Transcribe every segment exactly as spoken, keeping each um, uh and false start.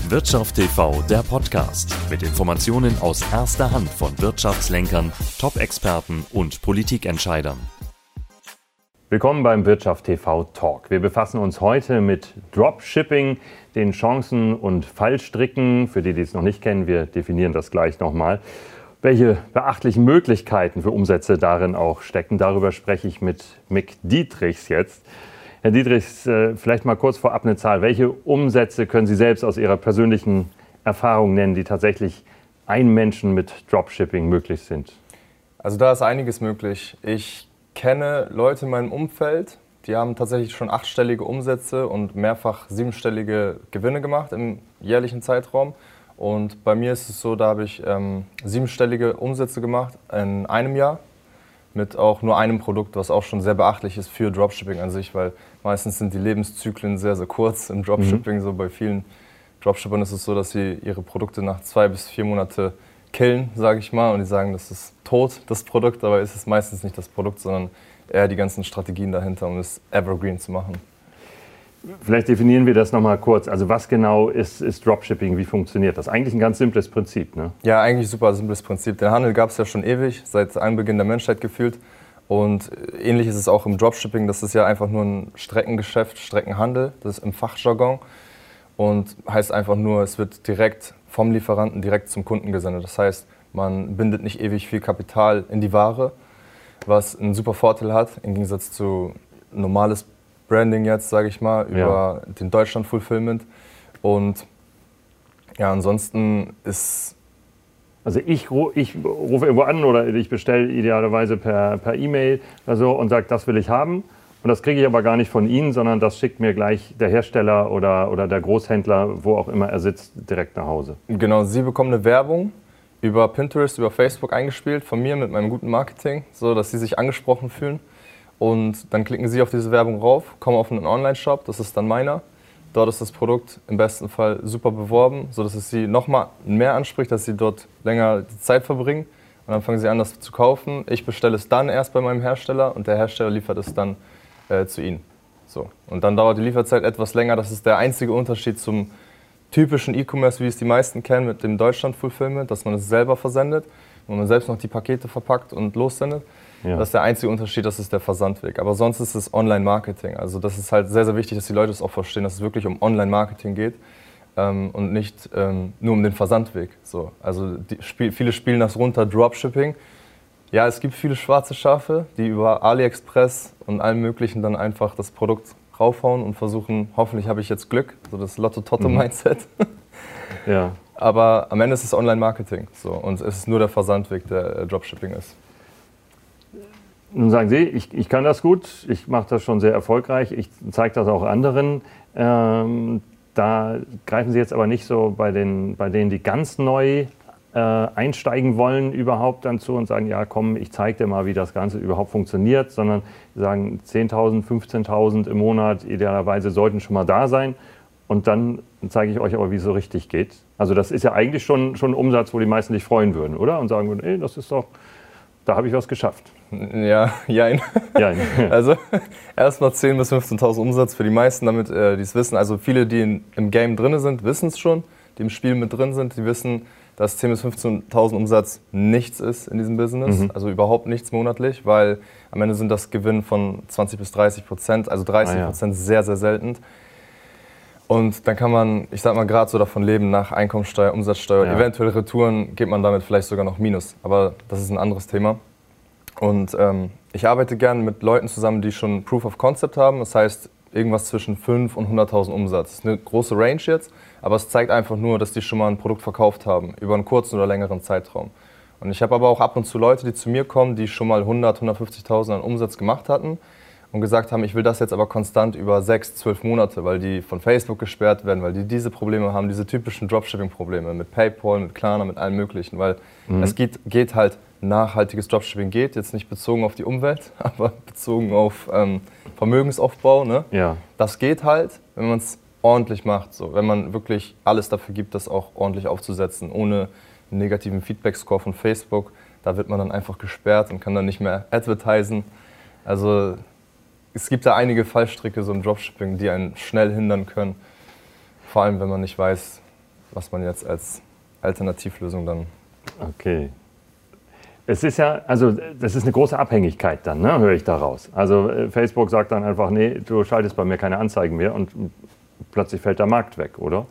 Wirtschaft T V, der Podcast mit Informationen aus erster Hand von Wirtschaftslenkern, Top-Experten und Politikentscheidern. Willkommen beim Wirtschaft T V Talk. Wir befassen uns heute mit Dropshipping, den Chancen und Fallstricken. Für die, die es noch nicht kennen, wir definieren das gleich nochmal. Welche beachtlichen Möglichkeiten für Umsätze darin auch stecken, darüber spreche ich mit Mick Dietrichs jetzt. Herr Dietrichs, vielleicht mal kurz vorab eine Zahl. Welche Umsätze können Sie selbst aus Ihrer persönlichen Erfahrung nennen, die tatsächlich einem Menschen mit Dropshipping möglich sind? Also da ist einiges möglich. Ich kenne Leute in meinem Umfeld, die haben tatsächlich schon achtstellige Umsätze und mehrfach siebenstellige Gewinne gemacht im jährlichen Zeitraum. Und bei mir ist es so, da habe ich ähm, siebenstellige Umsätze gemacht in einem Jahr. Mit auch nur einem Produkt, was auch schon sehr beachtlich ist für Dropshipping an sich, weil meistens sind die Lebenszyklen sehr, sehr kurz im Dropshipping. Mhm. So bei vielen Dropshippern ist es so, dass sie ihre Produkte nach zwei bis vier Monate killen, sage ich mal, und die sagen, das ist tot, das Produkt, aber ist es meistens nicht das Produkt, sondern eher die ganzen Strategien dahinter, um es evergreen zu machen. Vielleicht definieren wir das nochmal kurz. Also was genau ist, ist Dropshipping, wie funktioniert das? Eigentlich ein ganz simples Prinzip, ne? Ja, eigentlich super simples Prinzip. Den Handel gab es ja schon ewig, seit Anbeginn der Menschheit gefühlt. Und ähnlich ist es auch im Dropshipping. Das ist ja einfach nur ein Streckengeschäft, Streckenhandel, das ist im Fachjargon. Und heißt einfach nur, es wird direkt vom Lieferanten direkt zum Kunden gesendet. Das heißt, man bindet nicht ewig viel Kapital in die Ware, was einen super Vorteil hat, im Gegensatz zu normales Branding jetzt, sage ich mal, über ja. den Deutschland-Fulfillment. Und ja, ansonsten ist... Also ich, ich rufe irgendwo an oder ich bestelle idealerweise per, per E-Mail oder so und sage, das will ich haben. Und das kriege ich aber gar nicht von Ihnen, sondern das schickt mir gleich der Hersteller oder, oder der Großhändler, wo auch immer er sitzt, direkt nach Hause. Genau, Sie bekommen eine Werbung über Pinterest, über Facebook eingespielt von mir mit meinem guten Marketing, so dass Sie sich angesprochen fühlen. Und dann klicken Sie auf diese Werbung rauf, kommen auf einen Online-Shop, das ist dann meiner. Dort ist das Produkt im besten Fall super beworben, sodass es Sie noch mal mehr anspricht, dass Sie dort länger die Zeit verbringen. Und dann fangen Sie an, das zu kaufen. Ich bestelle es dann erst bei meinem Hersteller und der Hersteller liefert es dann äh, zu Ihnen. So. Und dann dauert die Lieferzeit etwas länger. Das ist der einzige Unterschied zum typischen E-Commerce, wie es die meisten kennen, mit dem Deutschland-Fulfillment, dass man es selber versendet, wo man selbst noch die Pakete verpackt und lossendet. Ja. Das ist der einzige Unterschied, das ist der Versandweg. Aber sonst ist es Online-Marketing. Also das ist halt sehr, sehr wichtig, dass die Leute es auch verstehen, dass es wirklich um Online-Marketing geht ähm, und nicht ähm, nur um den Versandweg. So. Also die, spiel, viele spielen das runter, Dropshipping. Ja, es gibt viele schwarze Schafe, die über AliExpress und allem Möglichen dann einfach das Produkt raufhauen und versuchen, hoffentlich habe ich jetzt Glück, so das Lotto-Totto-Mindset. Mhm. Ja. Aber am Ende ist es Online-Marketing so, und es ist nur der Versandweg, der äh, Dropshipping ist. Nun sagen Sie, ich, ich kann das gut, ich mache das schon sehr erfolgreich, ich zeige das auch anderen. Ähm, da greifen Sie jetzt aber nicht so bei, den, bei denen, die ganz neu äh, einsteigen wollen, überhaupt dann zu und sagen, ja komm, ich zeige dir mal, wie das Ganze überhaupt funktioniert, sondern Sie sagen, zehntausend, fünfzehntausend im Monat idealerweise sollten schon mal da sein. Und dann zeige ich euch aber, wie es so richtig geht. Also das ist ja eigentlich schon, schon ein Umsatz, wo die meisten sich freuen würden, oder? Und sagen würden, ey, das ist doch, da habe ich was geschafft. Ja, jein. jein. Also erstmal zehntausend bis fünfzehntausend Umsatz für die meisten, damit äh, die es wissen. Also viele, die in, im Game drin sind, wissen es schon, die im Spiel mit drin sind, die wissen, dass zehntausend bis fünfzehntausend Umsatz nichts ist in diesem Business, mhm. also überhaupt nichts monatlich, weil am Ende sind das Gewinn von zwanzig bis dreißig Prozent, also dreißig Prozent ah, ja. sehr, sehr selten. Und dann kann man, ich sag mal, gerade so davon leben, nach Einkommensteuer, Umsatzsteuer, ja. eventuell Retouren, geht man damit vielleicht sogar noch Minus. Aber das ist ein anderes Thema. Und ähm, ich arbeite gerne mit Leuten zusammen, die schon Proof of Concept haben. Das heißt, irgendwas zwischen fünf und hunderttausend Umsatz. Das ist eine große Range jetzt, aber es zeigt einfach nur, dass die schon mal ein Produkt verkauft haben, über einen kurzen oder längeren Zeitraum. Und ich habe aber auch ab und zu Leute, die zu mir kommen, die schon mal hundert, hundertfünfzigtausend an Umsatz gemacht hatten und gesagt haben, ich will das jetzt aber konstant über sechs, zwölf Monate, weil die von Facebook gesperrt werden, weil die diese Probleme haben, diese typischen Dropshipping-Probleme mit PayPal, mit Klarna, mit allem Möglichen. Weil mhm. es geht, geht halt, nachhaltiges Dropshipping geht, jetzt nicht bezogen auf die Umwelt, aber bezogen auf ähm, Vermögensaufbau. Ne? Ja. Das geht halt, wenn man es ordentlich macht, so. Wenn man wirklich alles dafür gibt, das auch ordentlich aufzusetzen, ohne einen negativen Feedback-Score von Facebook. Da wird man dann einfach gesperrt und kann dann nicht mehr advertisen. Also es gibt da einige Fallstricke so im Dropshipping, die einen schnell hindern können. Vor allem, wenn man nicht weiß, was man jetzt als Alternativlösung dann... Okay. Es ist ja, also das ist eine große Abhängigkeit dann, ne, höre ich daraus. Also äh, Facebook sagt dann einfach, nee, du schaltest bei mir keine Anzeigen mehr und plötzlich fällt der Markt weg, oder?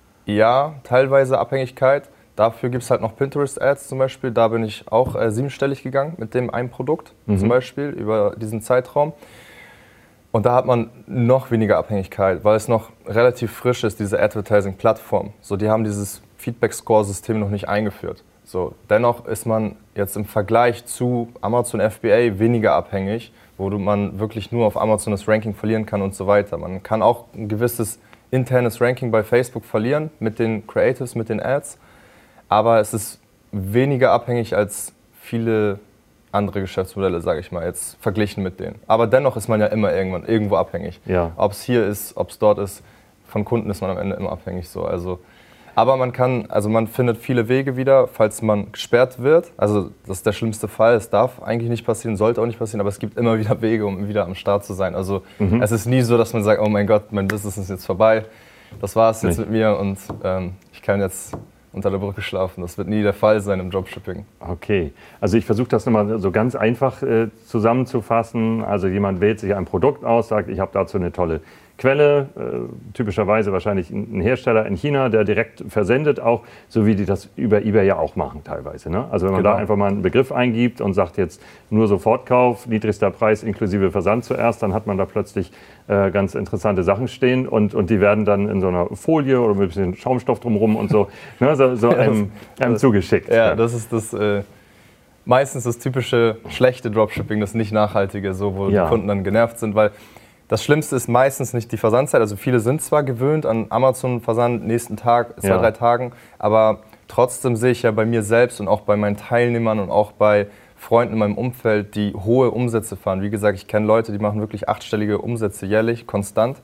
Ja, teilweise Abhängigkeit. Dafür gibt es halt noch Pinterest-Ads zum Beispiel. Da bin ich auch äh, siebenstellig gegangen mit dem einen Produkt mhm. zum Beispiel über diesen Zeitraum. Und da hat man noch weniger Abhängigkeit, weil es noch relativ frisch ist, diese Advertising-Plattform. So, die haben dieses Feedback-Score-System noch nicht eingeführt. So, dennoch ist man jetzt im Vergleich zu Amazon F B A weniger abhängig, wo man wirklich nur auf Amazon das Ranking verlieren kann und so weiter. Man kann auch ein gewisses internes Ranking bei Facebook verlieren mit den Creatives, mit den Ads, aber es ist weniger abhängig als viele andere Geschäftsmodelle, sage ich mal, jetzt verglichen mit denen. Aber dennoch ist man ja immer irgendwann irgendwo abhängig. Ja. Ob es hier ist, ob es dort ist, von Kunden ist man am Ende immer abhängig. So. Also, aber man kann, also man findet viele Wege wieder, falls man gesperrt wird. Also das ist der schlimmste Fall. Es darf eigentlich nicht passieren, sollte auch nicht passieren, aber es gibt immer wieder Wege, um wieder am Start zu sein. Also mhm. es ist nie so, dass man sagt, oh mein Gott, mein Business ist jetzt vorbei. Das war es jetzt nicht mit mir und ähm, ich kann jetzt unter der Brücke schlafen. Das wird nie der Fall sein im Dropshipping. Okay, also ich versuche das nochmal so ganz einfach äh, zusammenzufassen. Also jemand wählt sich ein Produkt aus, sagt, ich habe dazu eine tolle Quelle, äh, typischerweise wahrscheinlich ein Hersteller in China, der direkt versendet auch, so wie die das über eBay ja auch machen teilweise. Ne? Also wenn man genau. da einfach mal einen Begriff eingibt und sagt jetzt nur Sofortkauf, niedrigster Preis inklusive Versand zuerst, dann hat man da plötzlich äh, ganz interessante Sachen stehen und, und die werden dann in so einer Folie oder mit ein bisschen Schaumstoff drumherum und so, ne, so, so einem, einem das, zugeschickt. Ja, ja, das ist das... Äh meistens das typische schlechte Dropshipping, das nicht nachhaltige, so, wo ja. die Kunden dann genervt sind, weil das Schlimmste ist meistens nicht die Versandzeit. Also viele sind zwar gewöhnt an Amazon-Versand nächsten Tag, zwei, ja. drei Tagen, aber trotzdem sehe ich ja bei mir selbst und auch bei meinen Teilnehmern und auch bei Freunden in meinem Umfeld, die hohe Umsätze fahren. Wie gesagt, ich kenne Leute, die machen wirklich achtstellige Umsätze jährlich, konstant.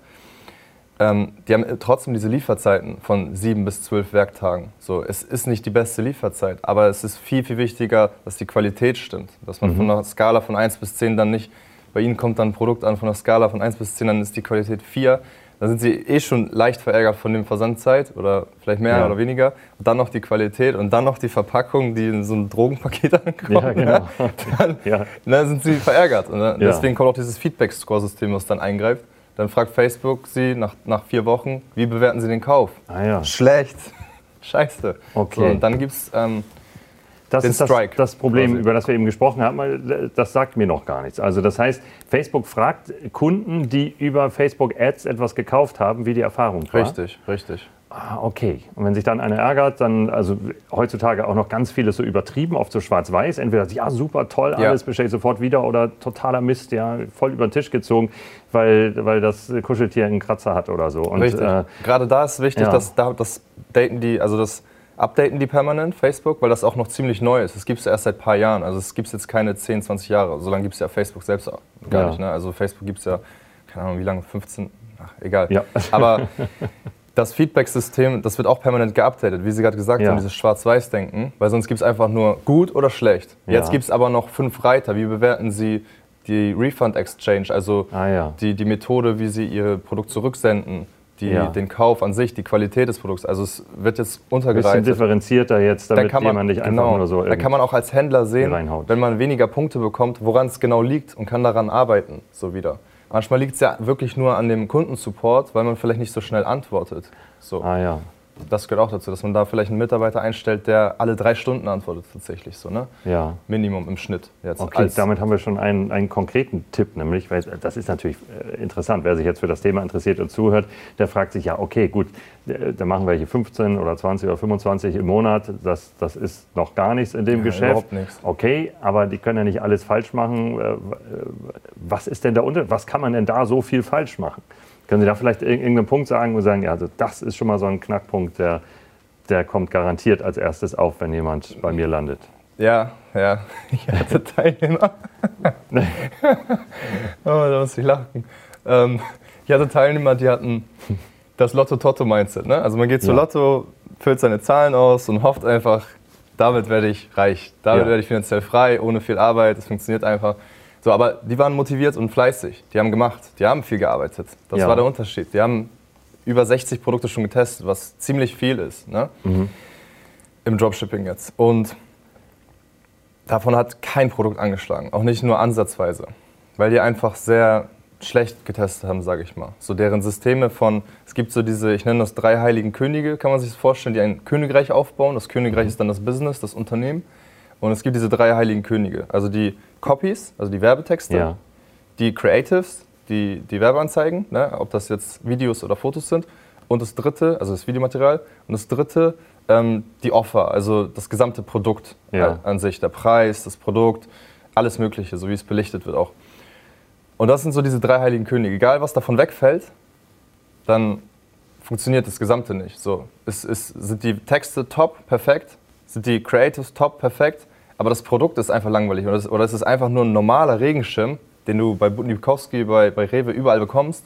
Ähm, die haben trotzdem diese Lieferzeiten von sieben bis zwölf Werktagen. So, es ist nicht die beste Lieferzeit, aber es ist viel, viel wichtiger, dass die Qualität stimmt. Dass man mhm. von einer Skala von eins bis zehn dann nicht, bei Ihnen kommt dann ein Produkt an von einer Skala von eins bis zehn, dann ist die Qualität vier. Dann sind Sie eh schon leicht verärgert von der Versandzeit oder vielleicht mehr ja. oder weniger. Und dann noch die Qualität und dann noch die Verpackung, die in so ein Drogenpaket ankommt. Ja, genau. Ja. Dann, ja. dann sind Sie verärgert. Und dann, ja. deswegen kommt auch dieses Feedback-Score-System, was dann eingreift. Dann fragt Facebook Sie nach, nach vier Wochen, wie bewerten Sie den Kauf? Ah, ja. Schlecht. Scheiße. Okay. So, und dann gibt es ähm, das den ist Strike. Das, das Problem, quasi. Über das wir eben gesprochen haben, das sagt mir noch gar nichts. Also das heißt, Facebook fragt Kunden, die über Facebook Ads etwas gekauft haben, wie die Erfahrung war. Richtig, richtig. Ah, okay. Und wenn sich dann einer ärgert, dann, also heutzutage auch noch ganz vieles so übertrieben, oft so schwarz-weiß. Entweder, ja, super, toll, alles, ja. bestelle ich sofort wieder, oder totaler Mist, ja, voll über den Tisch gezogen, weil, weil das Kuscheltier einen Kratzer hat oder so. Und, richtig. Äh, Gerade da ist wichtig, ja. dass da, das daten die, also das updaten die permanent, Facebook, weil das auch noch ziemlich neu ist. Das gibt es erst seit ein paar Jahren. Also es gibt jetzt keine zehn, zwanzig Jahre. So lange gibt es ja Facebook selbst gar ja. nicht. Ne? Also Facebook gibt es ja, keine Ahnung, wie lange, fünfzehn, ach, egal. Ja. Aber das Feedback-System, das wird auch permanent geupdatet, wie Sie gerade gesagt ja. haben, dieses Schwarz-Weiß-Denken, weil sonst gibt es einfach nur gut oder schlecht. Ja. Jetzt gibt es aber noch fünf Reiter. Wie bewerten Sie die Refund-Exchange, also ah, ja. die, die Methode, wie Sie Ihr Produkt zurücksenden, die, ja. den Kauf an sich, die Qualität des Produkts. Also es wird jetzt untergereiht. Ein bisschen differenzierter jetzt, damit man, jemand nicht einfach genau, nur so da kann man auch als Händler sehen, wenn man weniger Punkte bekommt, woran es genau liegt und kann daran arbeiten, so wieder. Manchmal liegt es ja wirklich nur an dem Kundensupport, weil man vielleicht nicht so schnell antwortet. So. Ah ja. Das gehört auch dazu, dass man da vielleicht einen Mitarbeiter einstellt, der alle drei Stunden antwortet tatsächlich. So, ne? Ja. Minimum im Schnitt. Jetzt okay, damit haben wir schon einen, einen konkreten Tipp, nämlich, weil das ist natürlich interessant, wer sich jetzt für das Thema interessiert und zuhört, der fragt sich ja, okay, gut, da machen wir hier fünfzehn oder zwanzig oder fünfundzwanzig im Monat, das, das ist noch gar nichts in dem ja, Geschäft. Überhaupt nichts. Okay, aber die können ja nicht alles falsch machen. Was ist denn der Unterschied? Was kann man denn da so viel falsch machen? Können Sie da vielleicht irgendeinen Punkt sagen und sagen, ja, also das ist schon mal so ein Knackpunkt, der, der kommt garantiert als erstes auf, wenn jemand bei mir landet? Ja, ja, ich hatte Teilnehmer. Oh, da muss ich lachen. Ähm, ich hatte Teilnehmer, die hatten das Lotto-Totto-Mindset. Ne? Also man geht zu ja. Lotto, füllt seine Zahlen aus und hofft einfach, damit werde ich reich, damit ja. werde ich finanziell frei, ohne viel Arbeit, das funktioniert einfach. So, aber die waren motiviert und fleißig, die haben gemacht, die haben viel gearbeitet. Das ja. war der Unterschied. Die haben über sechzig Produkte schon getestet, was ziemlich viel ist, ne? Mhm. Im Dropshipping jetzt. Und davon hat kein Produkt angeschlagen, auch nicht nur ansatzweise, weil die einfach sehr schlecht getestet haben, sage ich mal. So deren Systeme von, es gibt so diese, ich nenne das drei heiligen Könige, kann man sich das vorstellen, die ein Königreich aufbauen. Das Königreich ist dann das Business, das Unternehmen. Und es gibt diese drei heiligen Könige, also die Copies, also die Werbetexte, ja. die Creatives, die, die Werbeanzeigen, ne, ob das jetzt Videos oder Fotos sind. Und das dritte, also das Videomaterial. Und das dritte, ähm, die Offer, also das gesamte Produkt ja. an sich, der Preis, das Produkt, alles Mögliche, so wie es belichtet wird auch. Und das sind so diese drei heiligen Könige. Egal, was davon wegfällt, dann funktioniert das Gesamte nicht. So, es, es sind die Texte top, perfekt, sind die Creatives top, perfekt, aber das Produkt ist einfach langweilig. Oder es, oder es ist einfach nur ein normaler Regenschirm, den du bei Butnikowski, bei, bei Rewe überall bekommst.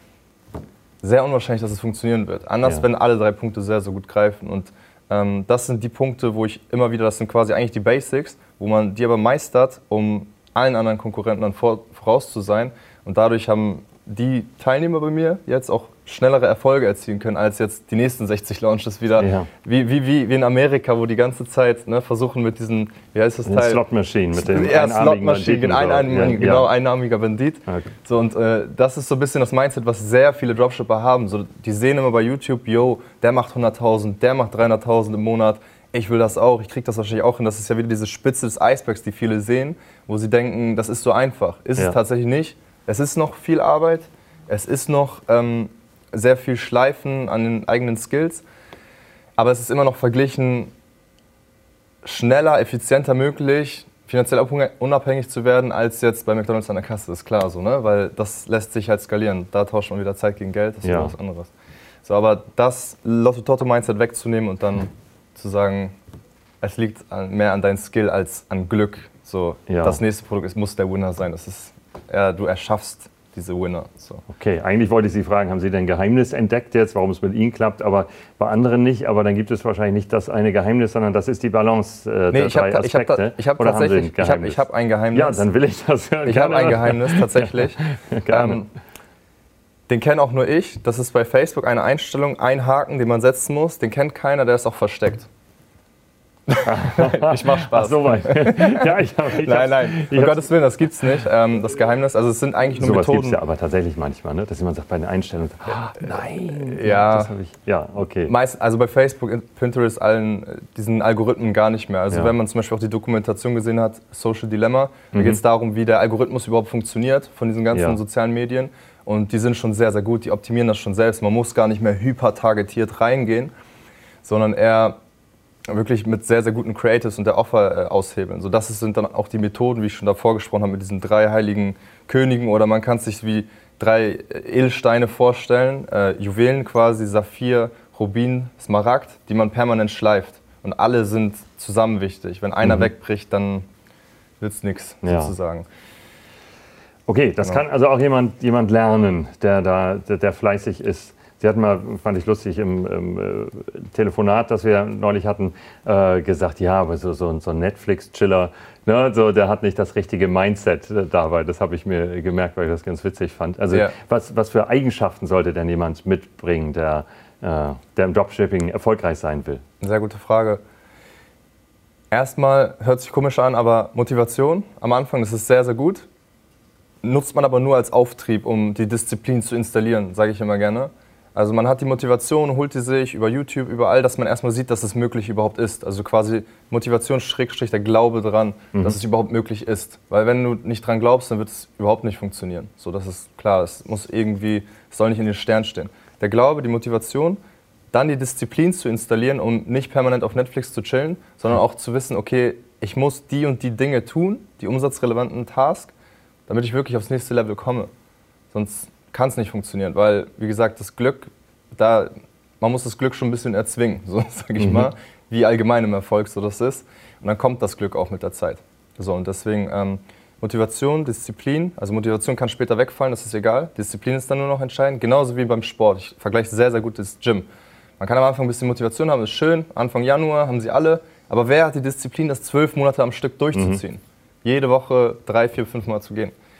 Sehr unwahrscheinlich, dass es funktionieren wird. Anders, ja. wenn alle drei Punkte sehr, sehr gut greifen. Und ähm, das sind die Punkte, wo ich immer wieder, das sind quasi eigentlich die Basics, wo man die aber meistert, um allen anderen Konkurrenten dann vor, voraus zu sein. Und dadurch haben die Teilnehmer bei mir jetzt auch schnellere Erfolge erzielen können, als jetzt die nächsten sechzig Launches wieder. Ja. Wie, wie, wie, wie in Amerika, wo die ganze Zeit ne, versuchen mit diesen, wie heißt das den Teil? Slot Machine, mit dem ja, einarmigen Banditen. Ein, ein, ja, genau, ja. einarmiger Bandit. Okay. So, und äh, das ist so ein bisschen das Mindset, was sehr viele Dropshipper haben. So, die sehen immer bei YouTube, yo, der macht hunderttausend, der macht dreihunderttausend im Monat. Ich will das auch, ich kriege das wahrscheinlich auch hin. Das ist ja wieder diese Spitze des Eisbergs, die viele sehen, wo sie denken, das ist so einfach. Ist ja. es tatsächlich nicht. Es ist noch viel Arbeit, es ist noch ähm, sehr viel Schleifen an den eigenen Skills, aber es ist immer noch verglichen schneller, effizienter möglich, finanziell unabhängig zu werden, als jetzt bei McDonald's an der Kasse, ist klar so, ne? Weil das lässt sich halt skalieren. Da tauscht man wieder Zeit gegen Geld, das ist ja. was anderes. So, aber das Lotto-Toto-Mindset wegzunehmen und dann zu sagen, es liegt an, mehr an deinem Skill als an Glück. So, ja. Das nächste Produkt ist, muss der Winner sein. Das ist, ja, du erschaffst diese Winner. So. Okay, eigentlich wollte ich Sie fragen, haben Sie denn ein Geheimnis entdeckt jetzt, warum es mit Ihnen klappt, aber bei anderen nicht? Aber dann gibt es wahrscheinlich nicht das eine Geheimnis, sondern das ist die Balance äh, nee, der ich drei hab, Aspekte. Ich habe hab tatsächlich, ich habe ich hab ein Geheimnis. Ja, dann will ich das hören. Ich habe ein Geheimnis tatsächlich. ähm, den kenne auch nur ich. Das ist bei Facebook eine Einstellung, ein Haken, den man setzen muss. Den kennt keiner, der ist auch versteckt. Ich mach Spaß. Ach, so weit. Ja, ich hab, ich nein, nein, um Gottes Willen, das gibt's nicht. Ähm, das Geheimnis, also es sind eigentlich nur so Methoden. Sowas gibt's ja aber tatsächlich manchmal, ne? Dass jemand sagt bei den Einstellungen, ah, nein, ja, das hab ich, ja, okay. Meist, also bei Facebook, Pinterest, allen diesen Algorithmen gar nicht mehr. Also ja. wenn man zum Beispiel auch die Dokumentation gesehen hat, Social Dilemma, mhm. da geht es darum, wie der Algorithmus überhaupt funktioniert von diesen ganzen ja. sozialen Medien. Und die sind schon sehr, sehr gut, die optimieren das schon selbst. Man muss gar nicht mehr hyper-targetiert reingehen, sondern eher wirklich mit sehr, sehr guten Creatives und der Offer äh, aushebeln. So, das sind dann auch die Methoden, wie ich schon davor gesprochen habe, mit diesen drei heiligen Königen. Oder man kann es sich wie drei Edelsteine vorstellen, äh, Juwelen quasi, Saphir, Rubin, Smaragd, die man permanent schleift. Und alle sind zusammen wichtig. Wenn einer mhm. wegbricht, dann wird es nichts, ja. sozusagen. Okay, das genau. kann also auch jemand, jemand lernen, der, da, der, der fleißig ist. Sie hatten mal, fand ich lustig, im, im äh, Telefonat, das wir neulich hatten, äh, gesagt, ja, aber so, so, so ein Netflix-Chiller, ne, so, der hat nicht das richtige Mindset dabei. Das habe ich mir gemerkt, weil ich das ganz witzig fand. Also ja. was, was für Eigenschaften sollte denn jemand mitbringen, der, äh, der im Dropshipping erfolgreich sein will? Sehr gute Frage. Erstmal hört sich komisch an, aber Motivation am Anfang, das ist sehr, sehr gut. Nutzt man aber nur als Auftrieb, um die Disziplin zu installieren, sage ich immer gerne. Also man hat die Motivation, holt die sich über YouTube, überall, dass man erstmal sieht, dass es möglich überhaupt ist. Also quasi Motivation, Schrägstrich, der Glaube dran, mhm. dass es überhaupt möglich ist. Weil wenn du nicht dran glaubst, dann wird es überhaupt nicht funktionieren. So, das ist klar, es muss irgendwie, es soll nicht in den Stern stehen. Der Glaube, die Motivation, dann die Disziplin zu installieren, um nicht permanent auf Netflix zu chillen, sondern auch zu wissen, okay, ich muss die und die Dinge tun, die umsatzrelevanten Tasks, damit ich wirklich aufs nächste Level komme. Sonst kann es nicht funktionieren, weil, wie gesagt, das Glück, da, man muss das Glück schon ein bisschen erzwingen, so sage ich mhm. mal, wie allgemein im Erfolg so das ist. Und dann kommt das Glück auch mit der Zeit. So, und deswegen ähm, Motivation, Disziplin, also Motivation kann später wegfallen, das ist egal. Disziplin ist dann nur noch entscheidend, genauso wie beim Sport. Ich vergleiche sehr, sehr gut das Gym. Man kann am Anfang ein bisschen Motivation haben, ist schön, Anfang Januar haben sie alle, aber wer hat die Disziplin, das zwölf Monate am Stück durchzuziehen? Mhm. Jede Woche drei, vier, fünf Mal zu gehen.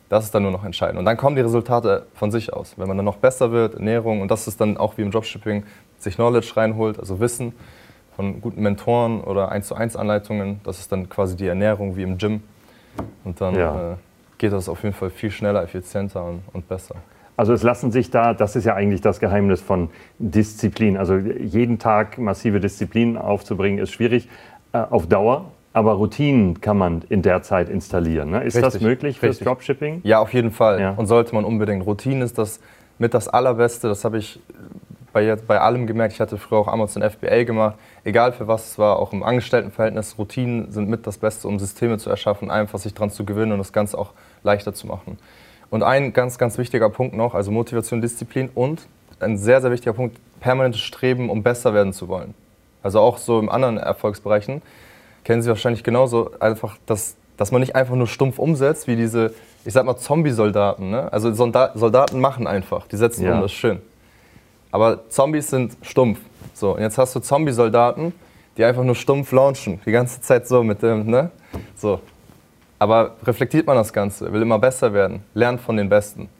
Das ist dann nur noch entscheidend. Und dann kommen die Resultate von sich aus. Wenn man dann noch besser wird, Ernährung, und das ist dann auch wie im Dropshipping, sich Knowledge reinholt, also Wissen von guten Mentoren oder eins zu eins Anleitungen. Das ist dann quasi die Ernährung wie im Gym. Und dann ja. äh, geht das auf jeden Fall viel schneller, effizienter und, und besser. Also es lassen sich da, das ist ja eigentlich das Geheimnis von Disziplin. Also jeden Tag massive Disziplin aufzubringen ist schwierig äh, auf Dauer. Aber Routinen kann man in der Zeit installieren. Ne? Ist richtig, das möglich fürs Dropshipping? Ja, auf jeden Fall. Ja. Und sollte man unbedingt. Routinen ist das mit das Allerbeste. Das habe ich bei, bei allem gemerkt. Ich hatte früher auch Amazon F B A gemacht. Egal für was es war, auch im Angestelltenverhältnis. Routinen sind mit das Beste, um Systeme zu erschaffen, einfach sich dran zu gewinnen und das Ganze auch leichter zu machen. Und ein ganz, ganz wichtiger Punkt noch, also Motivation, Disziplin und ein sehr, sehr wichtiger Punkt, permanentes Streben, um besser werden zu wollen. Also auch so in anderen Erfolgsbereichen. Kennen Sie wahrscheinlich genauso, einfach, dass, dass man nicht einfach nur stumpf umsetzt, wie diese, ich sag mal, Zombie-Soldaten. Ne? Also Soldaten machen einfach, die setzen ja. um, das ist schön. Aber Zombies sind stumpf. So, und jetzt hast du Zombie-Soldaten, die einfach nur stumpf launchen, die ganze Zeit so mit dem, ne? So. Aber reflektiert man das Ganze, will immer besser werden, lernt von den Besten.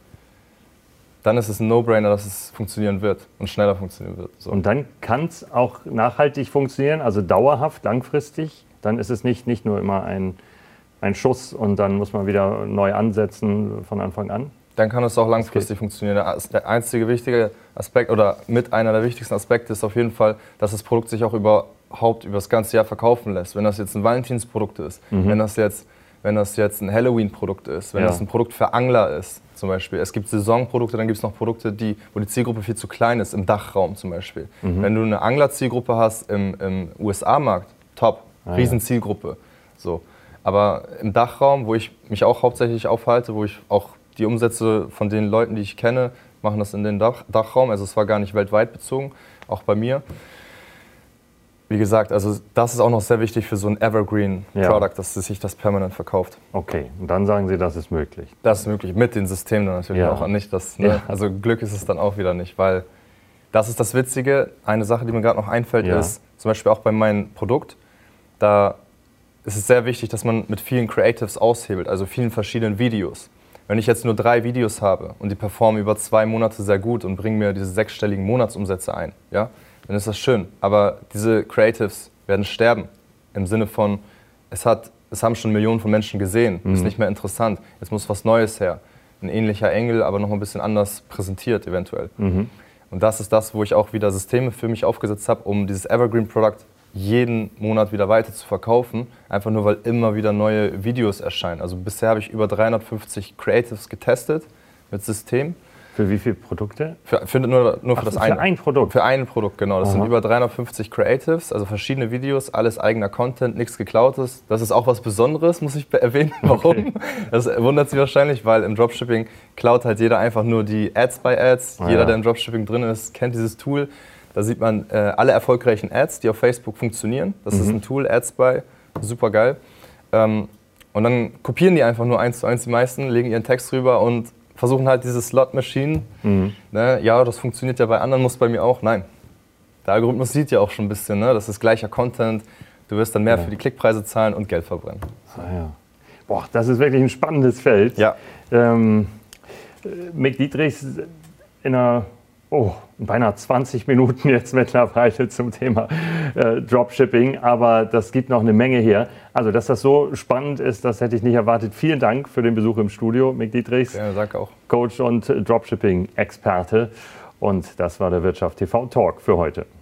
Dann ist es ein No-Brainer, dass es funktionieren wird und schneller funktionieren wird. So. Und dann kann es auch nachhaltig funktionieren, also dauerhaft, langfristig. Dann ist es nicht, nicht nur immer ein, ein Schuss und dann muss man wieder neu ansetzen von Anfang an. Dann kann es auch langfristig okay. funktionieren. Der einzige wichtige Aspekt oder mit einer der wichtigsten Aspekte ist auf jeden Fall, dass das Produkt sich auch überhaupt über das ganze Jahr verkaufen lässt. Wenn das jetzt ein Valentinsprodukt ist, mhm. wenn das jetzt wenn das jetzt ein Halloween-Produkt ist, wenn ja. das ein Produkt für Angler ist zum Beispiel. Es gibt Saisonprodukte, dann gibt es noch Produkte, die, wo die Zielgruppe viel zu klein ist, im Dachraum zum Beispiel. Mhm. Wenn du eine Angler-Zielgruppe hast im, im U S A-Markt, top, ah, Riesenzielgruppe. So. Aber im Dachraum, wo ich mich auch hauptsächlich aufhalte, wo ich auch die Umsätze von den Leuten, die ich kenne, machen das in den Dach, Dachraum, also es war gar nicht weltweit bezogen, auch bei mir. Wie gesagt, also das ist auch noch sehr wichtig für so ein Evergreen-Product, ja. dass sich das permanent verkauft. Okay, und dann sagen Sie, das ist möglich. Das ist möglich, mit den Systemen dann natürlich ja. auch nicht. Das, ne? ja. Also Glück ist es dann auch wieder nicht, weil das ist das Witzige. Eine Sache, die mir gerade noch einfällt, ja. ist zum Beispiel auch bei meinem Produkt, da ist es sehr wichtig, dass man mit vielen Creatives aushebelt, also vielen verschiedenen Videos. Wenn ich jetzt nur drei Videos habe und die performen über zwei Monate sehr gut und bringen mir diese sechsstelligen Monatsumsätze ein, ja, dann ist das schön. Aber diese Creatives werden sterben. Im Sinne von, es, hat, es haben schon Millionen von Menschen gesehen. Mhm. Ist nicht mehr interessant. Jetzt muss was Neues her. Ein ähnlicher Engel, aber noch ein bisschen anders präsentiert eventuell. Mhm. Und das ist das, wo ich auch wieder Systeme für mich aufgesetzt habe, um dieses Evergreen-Product jeden Monat wieder weiter zu verkaufen. Einfach nur, weil immer wieder neue Videos erscheinen. Also bisher habe ich über dreihundertfünfzig Creatives getestet mit System. Für wie viele Produkte? Für, für nur, nur für Ach, das für eine. Für ein Produkt? Für ein Produkt, genau. Das Aha. sind über dreihundertfünfzig Creatives, also verschiedene Videos, alles eigener Content, nichts Geklautes. Das ist auch was Besonderes, muss ich erwähnen. Warum? Okay. Das wundert Sie wahrscheinlich, weil im Dropshipping klaut halt jeder einfach nur die Ads by Ads. Ah, jeder, ja. der im Dropshipping drin ist, kennt dieses Tool. Da sieht man äh, alle erfolgreichen Ads, die auf Facebook funktionieren. Das mhm. ist ein Tool, Ads by, super geil. Ähm, und dann kopieren die einfach nur eins zu eins die meisten, legen ihren Text rüber und versuchen halt diese Slot-Machine, mhm. ne, ja, das funktioniert ja bei anderen, muss bei mir auch. Nein, der Algorithmus sieht ja auch schon ein bisschen, ne, das ist gleicher Content, du wirst dann mehr ja. für die Klickpreise zahlen und Geld verbrennen. So. Ah, ja. Boah, das ist wirklich ein spannendes Feld. Ja. Ähm, Mick Dietrichs in einer, oh, beinahe zwanzig Minuten jetzt mittlerweile zum Thema äh, Dropshipping, aber das gibt noch eine Menge her. Also, dass das so spannend ist, das hätte ich nicht erwartet. Vielen Dank für den Besuch im Studio, Mick Dietrichs. Ja, danke auch. Coach und Dropshipping-Experte. Und das war der Wirtschaft T V Talk für heute.